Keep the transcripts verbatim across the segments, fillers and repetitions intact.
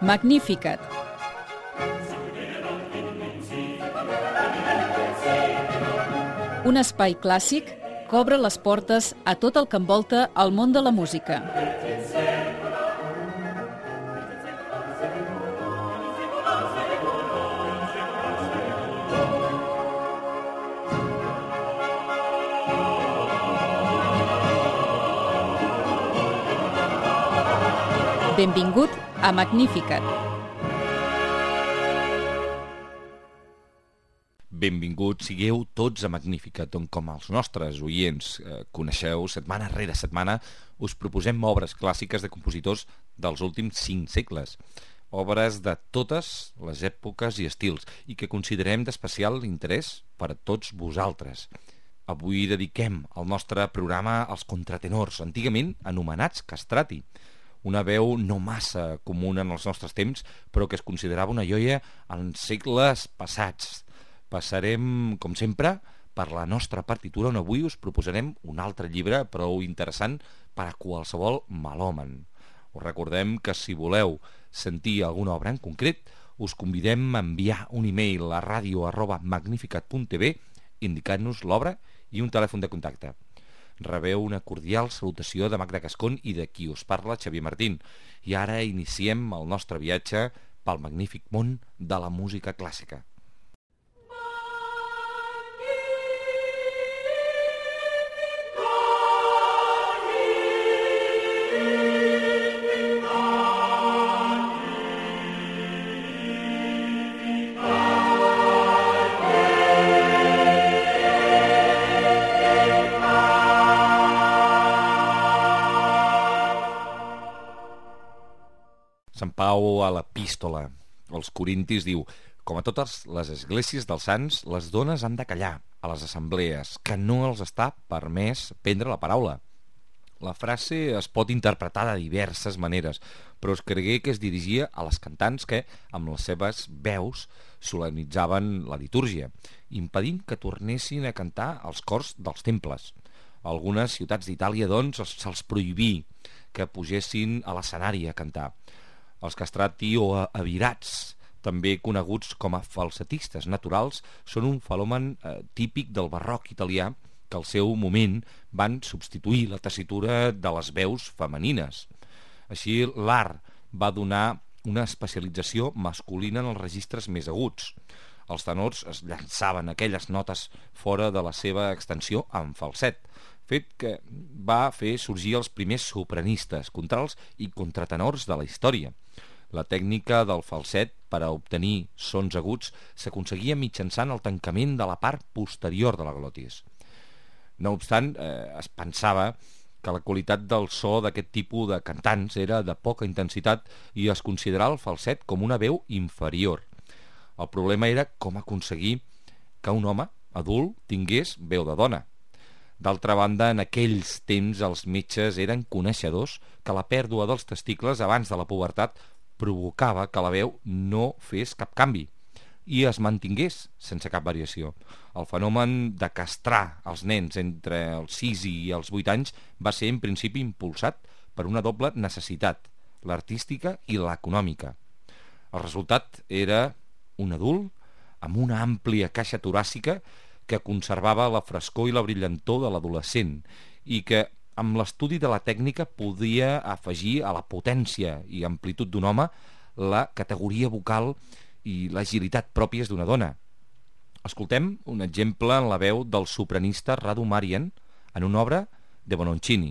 Magnificat. Un espai clàssic que obre les portes a tot el que envolta el món de la música. Benvingut a Magnificat. Benvinguts sigueu tots a Magnificat, on com els nostres oients eh, coneixeu, setmana rere setmana us proposem obres clàssiques de compositors dels últims cinc segles. Obres de totes les èpoques i estils i que considerem d'especial interès per a tots vosaltres. Avui dediquem el nostre programa als contratenors, antigament anomenats castrati, una veu no massa comuna en els nostres temps, però que es considerava una joia en segles passats. Passarem, com sempre, per la nostra partitura, on avui us proposarem un altre llibre prou interessant per a qualsevol melòman. Us recordem que si voleu sentir alguna obra en concret, us convidem a enviar un e-mail a radio arroba magnificat punt tv indicant-nos l'obra i un telèfon de contacte. Rebeu una cordial salutació de Magda Gascón i de qui us parla, Xavier Martín. I ara iniciem el nostre viatge pel magnífic món de la música clàssica. Sant Pau a l'Epístola als Corintis diu: com a totes les esglésies dels sants, les dones han de callar a les assemblees, que no els està permès prendre la paraula. La frase es pot interpretar de diverses maneres, però es cregué que es dirigia a les cantants que, amb les seves veus, solemnitzaven la litúrgia, impedint que tornessin a cantar als cors dels temples. A algunes ciutats d'Itàlia, doncs, se'ls prohibí que pugessin a l'escenari a cantar. Els castrati o avirats, també coneguts com a falsetistes naturals, són un fenomen eh, típic del barroc italià que al seu moment van substituir la tessitura de les veus femenines. Així, l'art va donar una especialització masculina en els registres més aguts. Els tenors es llançaven aquelles notes fora de la seva extensió en falset, fet que va fer sorgir els primers sopranistes, contralts i contratenors de la història. La tècnica del falset per a obtenir sons aguts s'aconseguia mitjançant el tancament de la part posterior de la glotis. No obstant, eh, es pensava que la qualitat del so d'aquest tipus de cantants era de poca intensitat i es considerava el falset com una veu inferior. El problema era com aconseguir que un home adult tingués veu de dona. D'altra banda, en aquells temps els metges eren coneixedors que la pèrdua dels testicles abans de la pubertat provocava que la veu no fes cap canvi i es mantingués sense cap variació. El fenomen de castrar els nens entre els sis i els vuit anys va ser en principi impulsat per una doble necessitat, l'artística i l'econòmica. El resultat era un adult amb una àmplia caixa toràcica que conservava la frescor i la brillantor de l'adolescent i que, amb l'estudi de la tècnica, podia afegir a la potència i amplitud d'un home la categoria vocal i l'agilitat pròpies d'una dona. Escoltem un exemple en la veu del sopranista Radu Marien en una obra de Bononcini.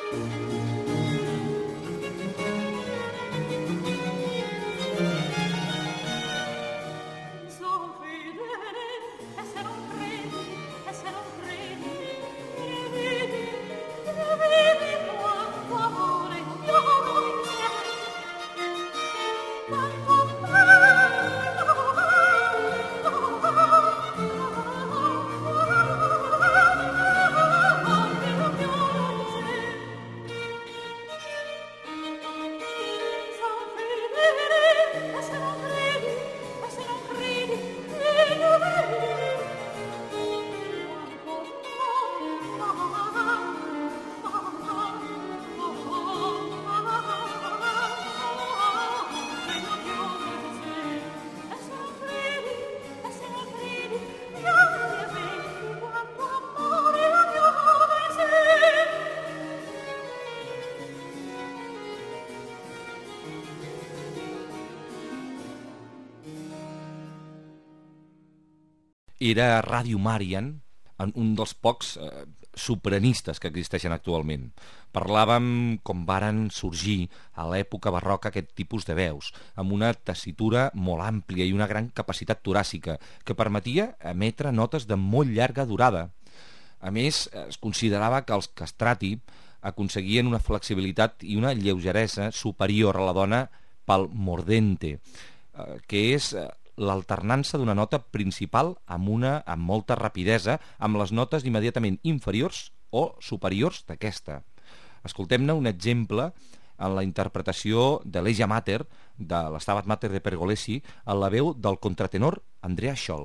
Era Ràdio Marian, un dels pocs eh, sopranistes que existeixen actualment. Parlàvem com varen sorgir a l'època barroca aquest tipus de veus, amb una tessitura molt àmplia i una gran capacitat toràcica que permetia emetre notes de molt llarga durada. A més, es considerava que els castrati aconseguien una flexibilitat i una lleugeresa superior a la dona pel mordente, eh, que és l'alternança d'una nota principal amb una amb molta rapidesa amb les notes immediatament inferiors o superiors d'aquesta. Escoltem-ne un exemple en la interpretació de l'Eja Mater, de la Stabat Mater de Pergolesi, en la veu del contratenor Andrea Scholl.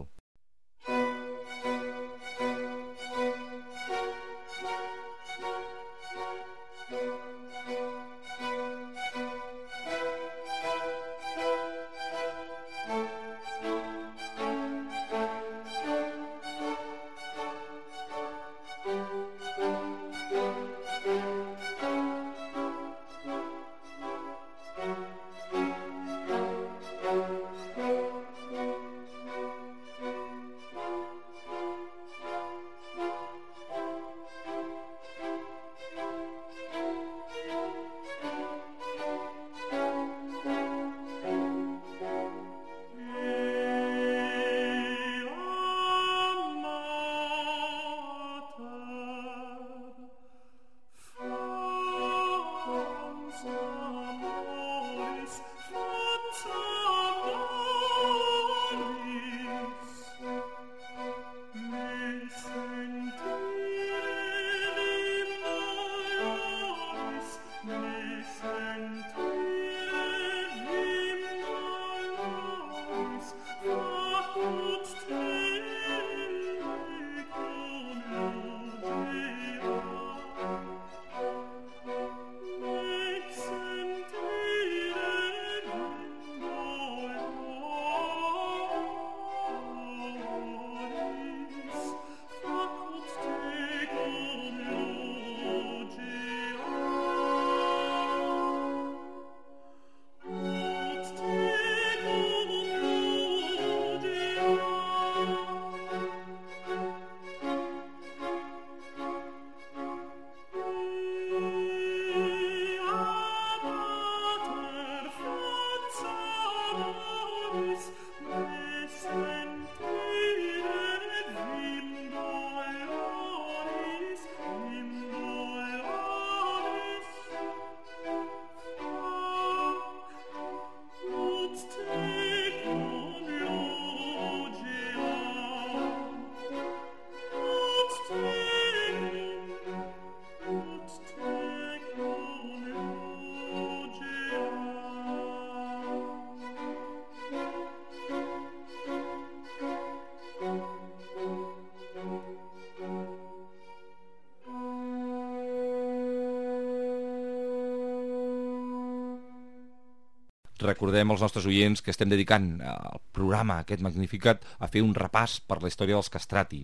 Recordem als nostres oients que estem dedicant el programa, aquest Magnificat, a fer un repàs per la història dels castrati.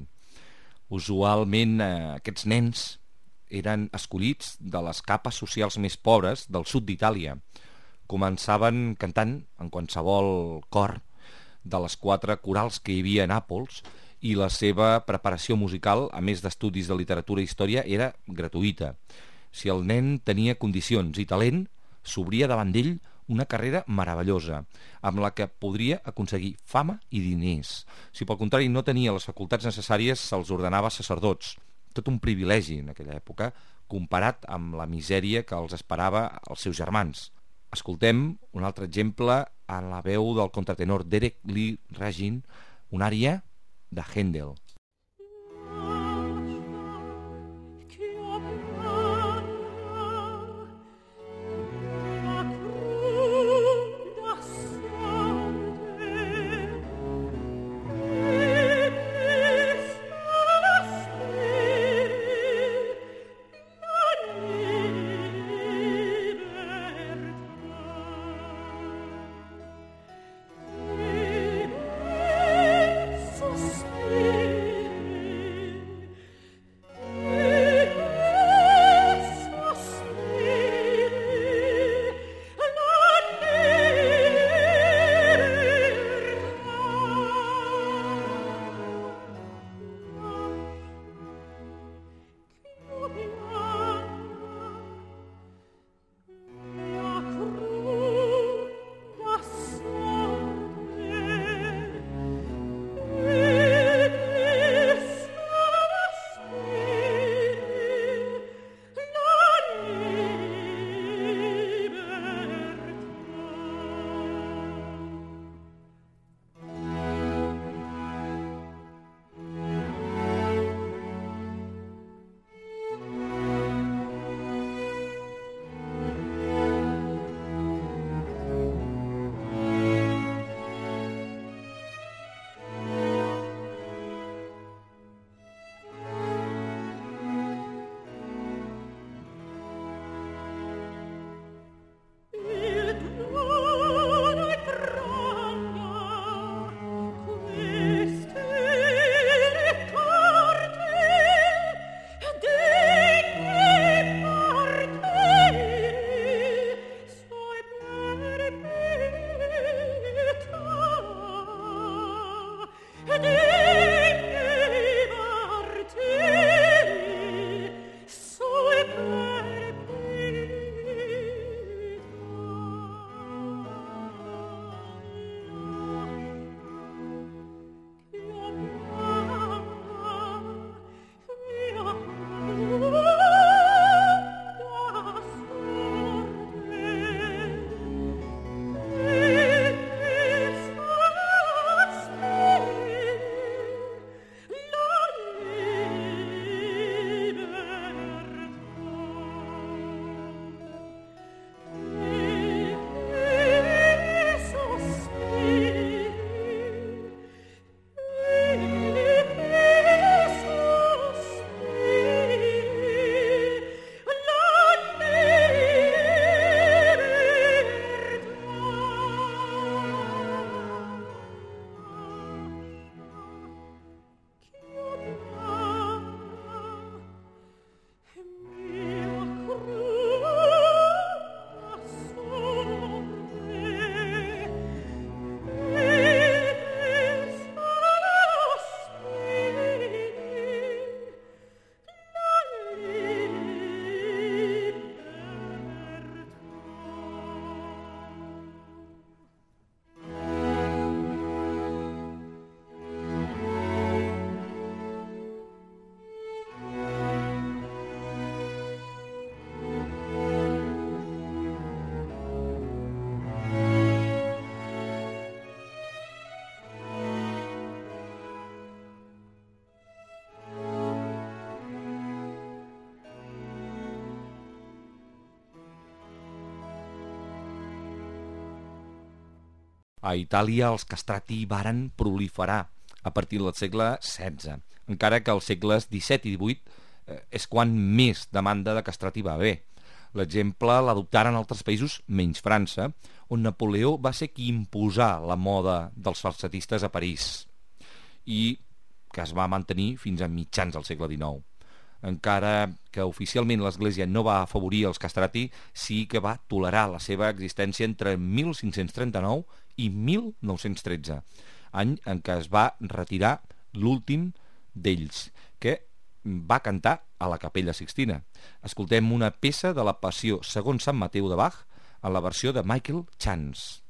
Usualment eh, aquests nens eren escollits de les capes socials més pobres del sud d'Itàlia. Començaven cantant en qualsevol cor de les quatre corals que hi havia a Nàpols i la seva preparació musical, a més d'estudis de literatura i història, era gratuïta. Si el nen tenia condicions i talent, s'obria davant d'ell una carrera meravellosa, amb la que podria aconseguir fama i diners. Si pel contrari no tenia les facultats necessàries, se'ls ordenava sacerdots. Tot un privilegi en aquella època, comparat amb la misèria que els esperava als seus germans. Escoltem un altre exemple en la veu del contratenor Derek Lee Ragin, una ària de Händel. A Itàlia els castrati varen proliferar a partir del segle setze, encara que als segles disset i divuit eh, és quan més demanda de castrati va haver. L'exemple l'adoptaren altres països, menys França, on Napoleó va ser qui imposà la moda dels falsetistes a París i que es va mantenir fins a mitjans del segle dinou. Encara que oficialment l'Església no va afavorir els castrati, sí que va tolerar la seva existència entre mil cinc-cents trenta-nou i mil nou-cents tretze, any en què es va retirar l'últim d'ells, que va cantar a la Capella Sixtina. Escoltem una peça de la Passió segons Sant Mateu de Bach en la versió de Michael Chance.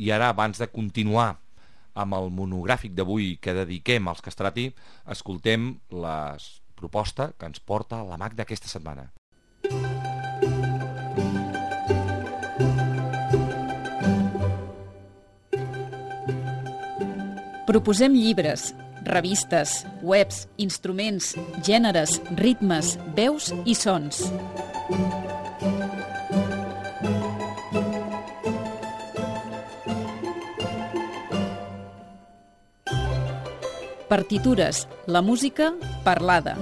I ara, abans de continuar amb el monogràfic d'avui que dediquem als castrati, escoltem la proposta que ens porta la Magda aquesta setmana. Proposem llibres, revistes, webs, instruments, gèneres, ritmes, veus i sons. Partitures, la música parlada.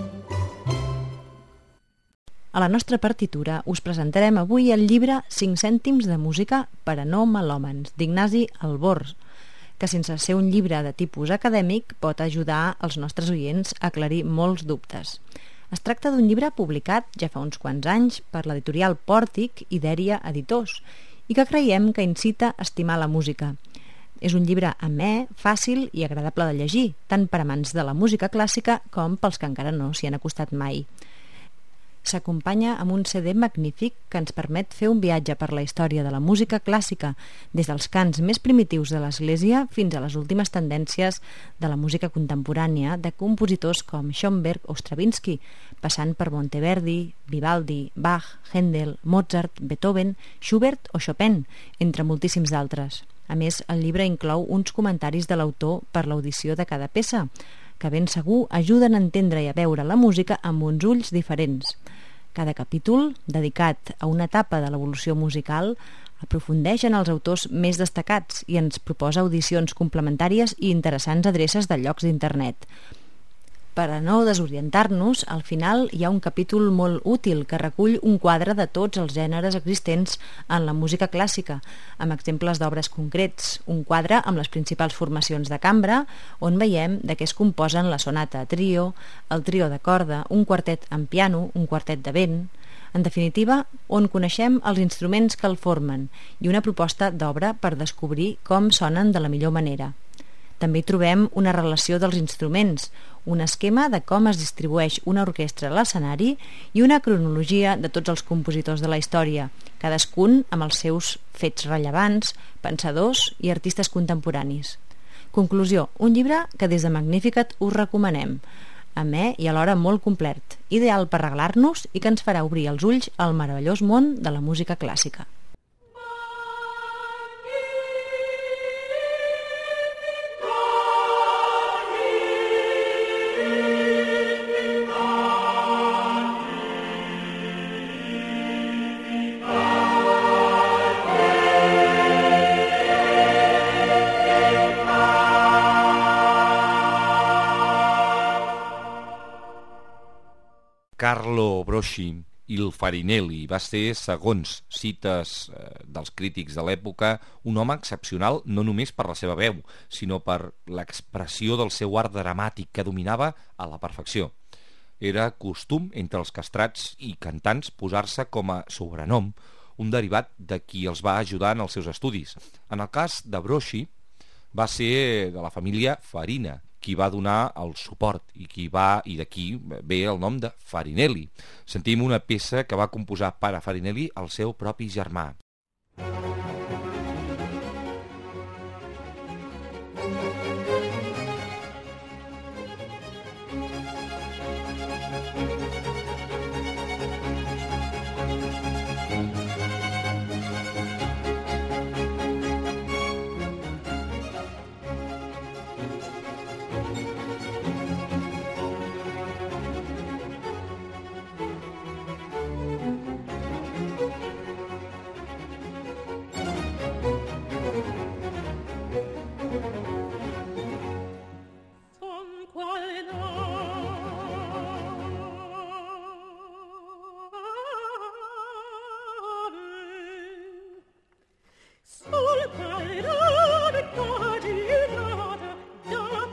A la nostra partitura us presentarem avui el llibre cinc cèntims de música per a no melòmans, d'Ignasi Albors, que sense ser un llibre de tipus acadèmic pot ajudar els nostres oients a aclarir molts dubtes. Es tracta d'un llibre publicat ja fa uns quants anys per l'editorial Pòrtic i Dèria Editors i que creiem que incita a estimar la música. És un llibre amè, fàcil i agradable de llegir, tant per amants de la música clàssica com pels que encara no s'hi han acostat mai. S'acompanya amb un ce de magnífic que ens permet fer un viatge per la història de la música clàssica, des dels cants més primitius de l'Església fins a les últimes tendències de la música contemporània de compositors com Schoenberg o Stravinsky, passant per Monteverdi, Vivaldi, Bach, Händel, Mozart, Beethoven, Schubert o Chopin, entre moltíssims d'altres. A més, el llibre inclou uns comentaris de l'autor per l'audició de cada peça, que ben segur ajuden a entendre i a veure la música amb uns ulls diferents. Cada capítol, dedicat a una etapa de l'evolució musical, aprofundeix en els autors més destacats i ens proposa audicions complementàries i interessants adreces de llocs d'internet. Per a no desorientar-nos, al final hi ha un capítol molt útil que recull un quadre de tots els gèneres existents en la música clàssica, amb exemples d'obres concrets, un quadre amb les principals formacions de cambra, on veiem de què es composen la sonata a trio, el trio de corda, un quartet en piano, un quartet de vent. En definitiva, on coneixem els instruments que el formen i una proposta d'obra per descobrir com sonen de la millor manera. També hi trobem una relació dels instruments, un esquema de com es distribueix una orquestra a l'escenari i una cronologia de tots els compositors de la història, cadascun amb els seus fets rellevants, pensadors i artistes contemporanis. Conclusió, un llibre que des de Magnificat us recomanem, amè i alhora molt complet, ideal per regalar-nos i que ens farà obrir els ulls al meravellós món de la música clàssica. Carlo Broschi i el Farinelli va ser, segons cites eh, dels crítics de l'època, un home excepcional no només per la seva veu, sinó per l'expressió del seu art dramàtic que dominava a la perfecció. Era costum entre els castrats i cantants posar-se com a sobrenom, un derivat de qui els va ajudar en els seus estudis. En el cas de Broschi, va ser de la família Farina, qui va donar el suport i qui va i d'aquí ve el nom de Farinelli. Sentim una peça que va composar per a Farinelli el seu propi germà. Sul caerà de cadi nata, da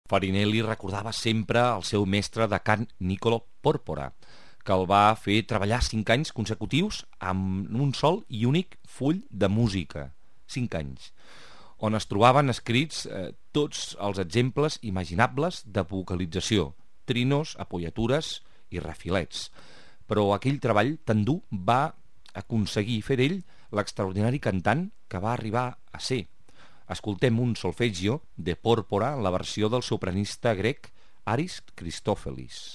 Farinelli recordava sempre el seu mestre de cant Niccolo Porpora, que el va fer treballar cinc anys consecutius amb un sol i únic full de música, cinc anys, on es trobaven escrits eh, tots els exemples imaginables de vocalització, trinos, apoyatures i refilets. Però aquell treball tan dur va aconseguir fer ell l'extraordinari cantant que va arribar a ser. Escoltem un solfeggio de Porpora en la versió del sopranista grec Aris Christofelis.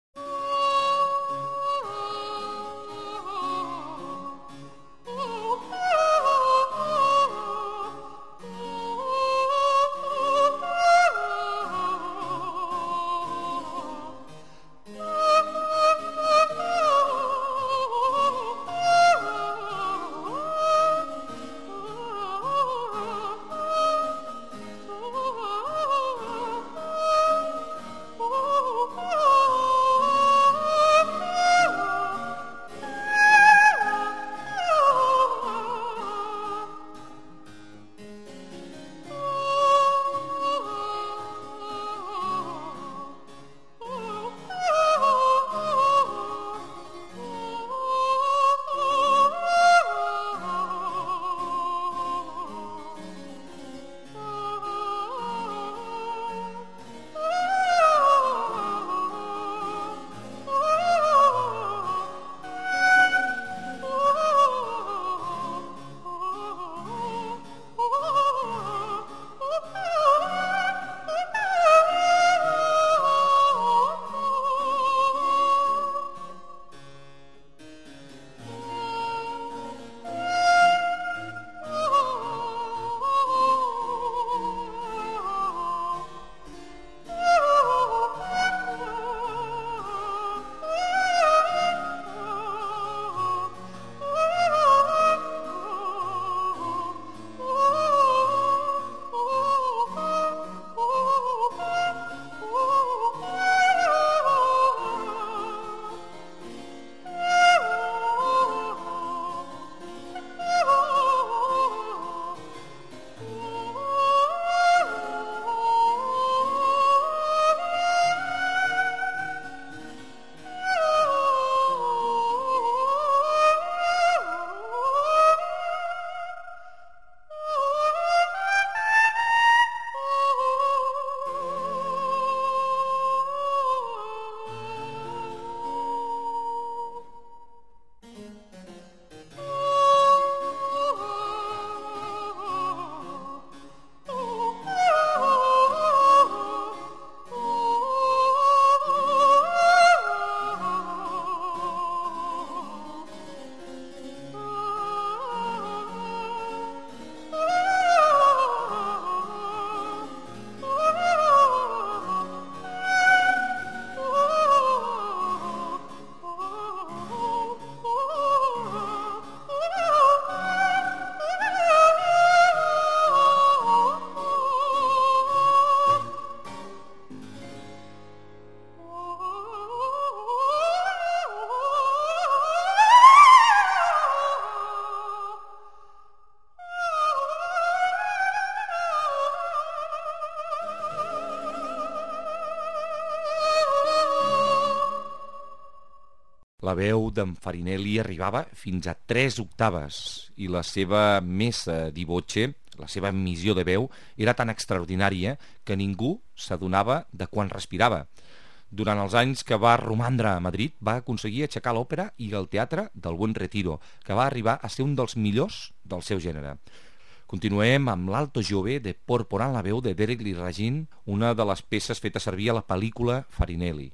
La veu d'en Farinelli arribava fins a tres octaves i la seva messa di voce, la seva emissió de veu, era tan extraordinària que ningú s'adonava de quan respirava. Durant els anys que va romandre a Madrid va aconseguir aixecar l'òpera i el teatre del Buen Retiro, que va arribar a ser un dels millors del seu gènere. Continuem amb l'Alto Giove de Porpora en la veu de Derek Liragin, una de les peces fetes servir a la pel·lícula Farinelli.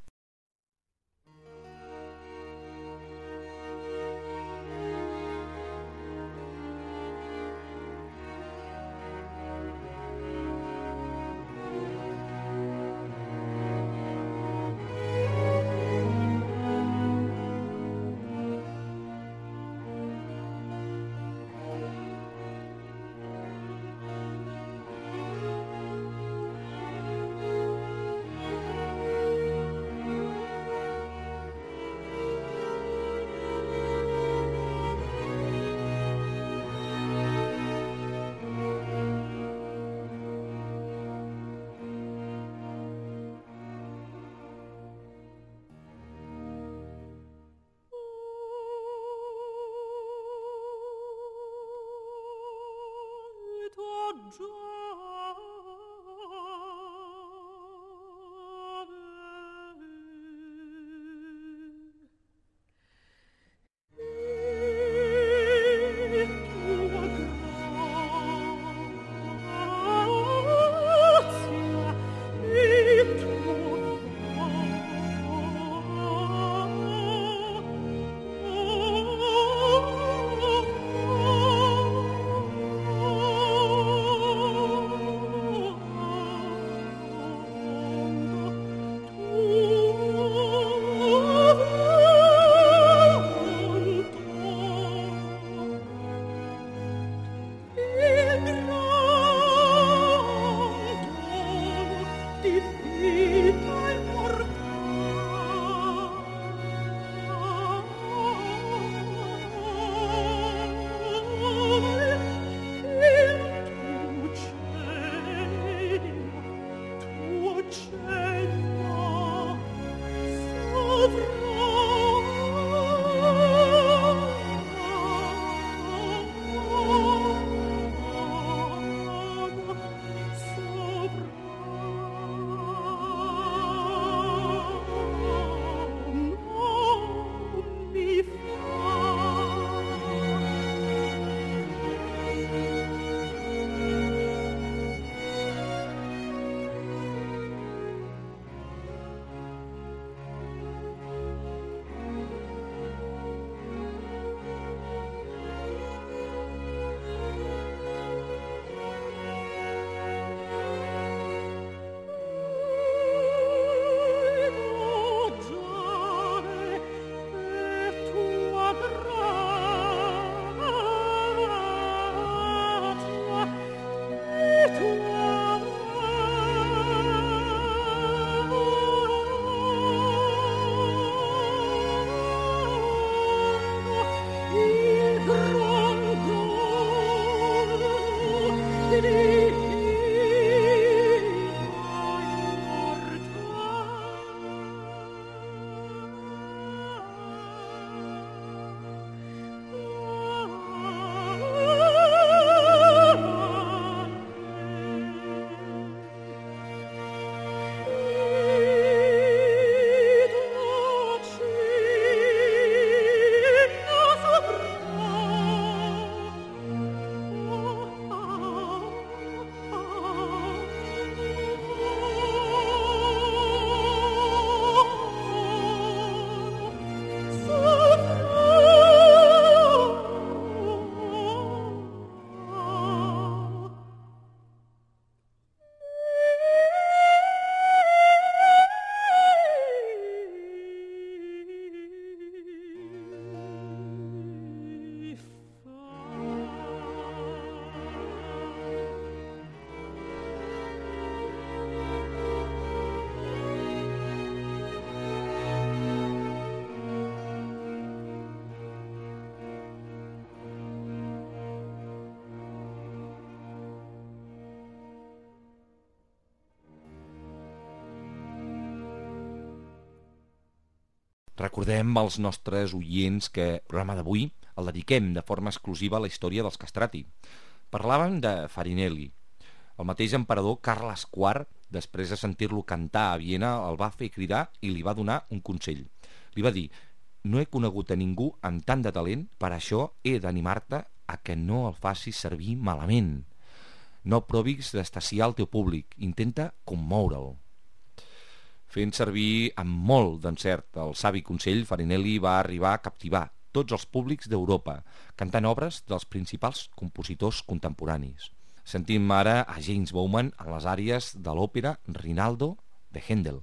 Recordem als nostres oients que el programa d'avui el dediquem de forma exclusiva a la història dels castrati. Parlàvem de Farinelli. El mateix emperador Carles quart, després de sentir-lo cantar a Viena, el va fer cridar i li va donar un consell. Li va dir: no he conegut a ningú amb tant de talent, per això he d'animar-te a que no el facis servir malament. No provis d'estasiar el teu públic, intenta commoure'l. Fent servir amb molt d'encert el savi consell, Farinelli va arribar a captivar tots els públics d'Europa, cantant obres dels principals compositors contemporanis. Sentim ara a James Bowman en les àries de l'òpera Rinaldo de Händel.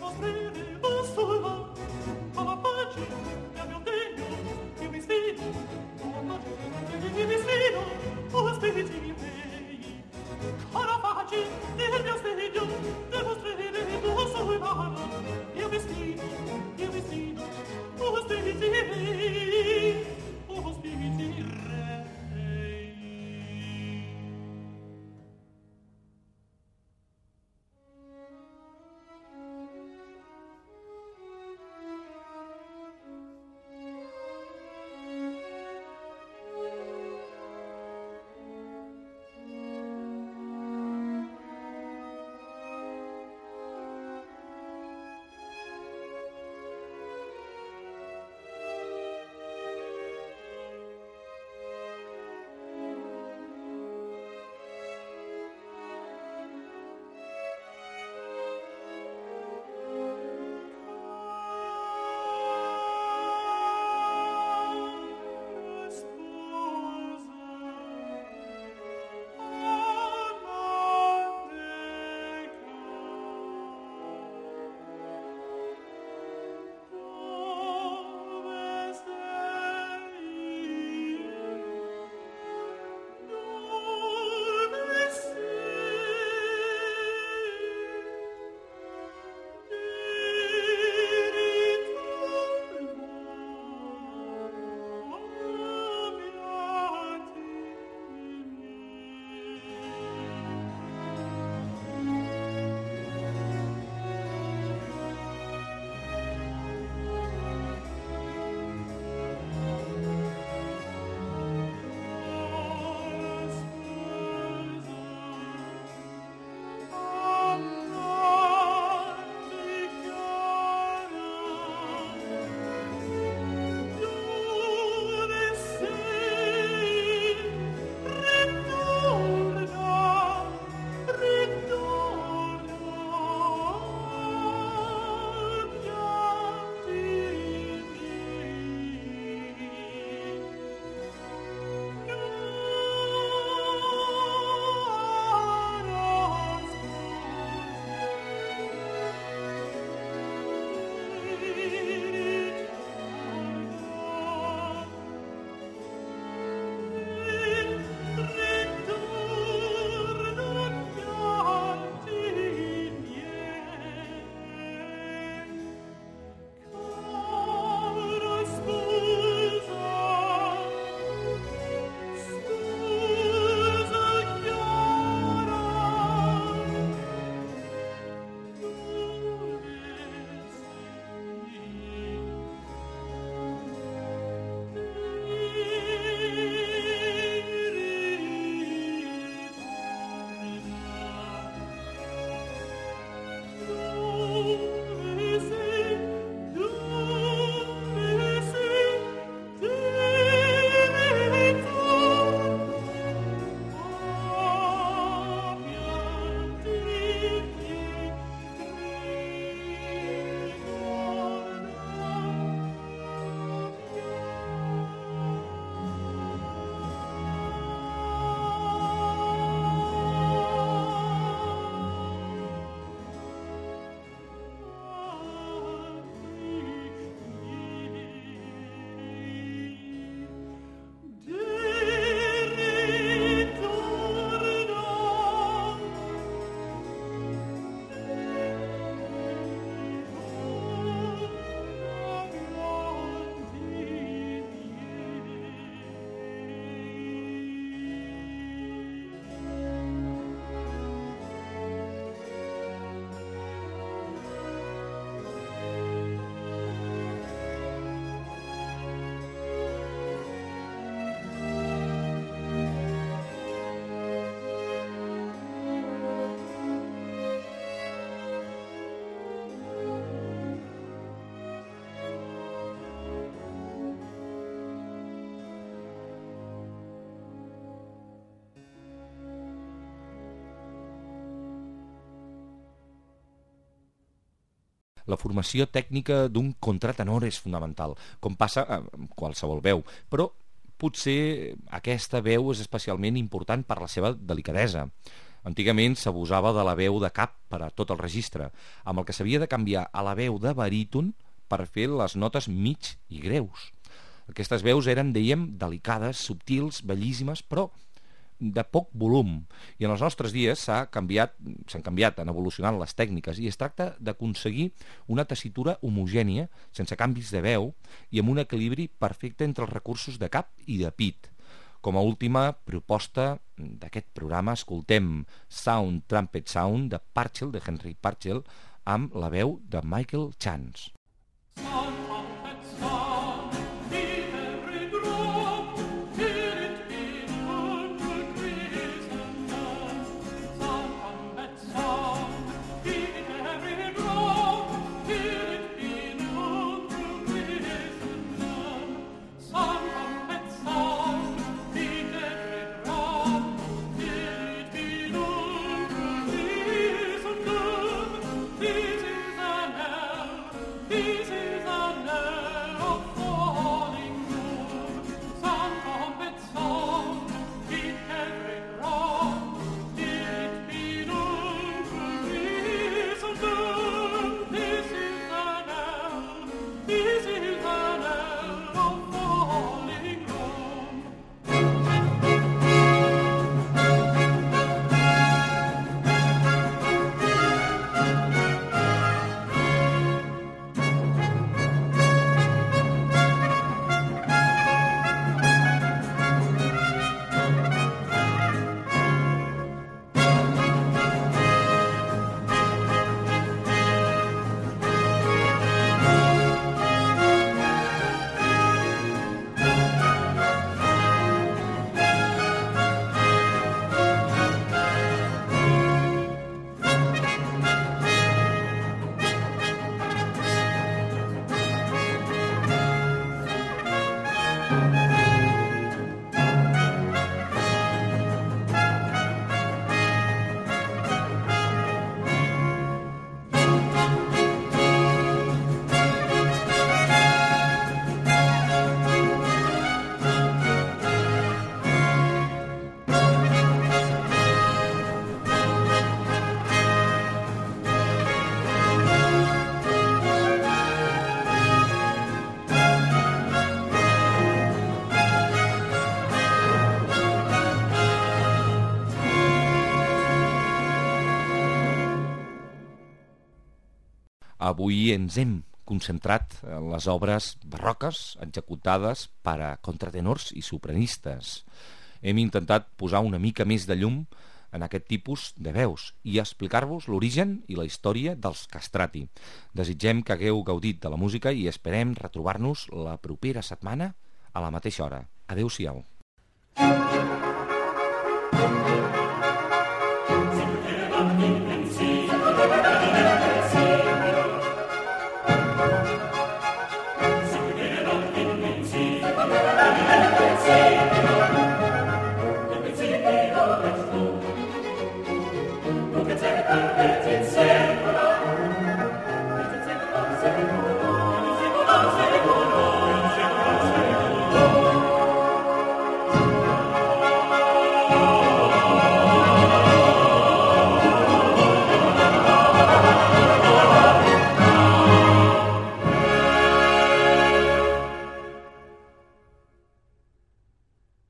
La formació tècnica d'un contratenor és fonamental, com passa amb qualsevol veu, però potser aquesta veu és especialment important per la seva delicadesa. Antigament s'abusava de la veu de cap per a tot el registre, amb el que s'havia de canviar a la veu de baríton per fer les notes mig i greus. Aquestes veus eren, dèiem, delicades, subtils, bellíssimes, però de poc volum. I en els nostres dies s'ha canviat, s'han canviat, han evolucionat les tècniques, i es tracta d'aconseguir una tessitura homogènia, sense canvis de veu, i amb un equilibri perfecte entre els recursos de cap i de pit. Com a última proposta d'aquest programa escoltem Sound Trumpet Sound de Purcell, de Henry Purcell, amb la veu de Michael Chance. Avui ens hem concentrat en les obres barroques executades per a contratenors i sopranistes. Hem intentat posar una mica més de llum en aquest tipus de veus i explicar-vos l'origen i la història dels castrati. Desitgem que hagueu gaudit de la música i esperem retrobar-nos la propera setmana a la mateixa hora. Adéu-siau. Thank you.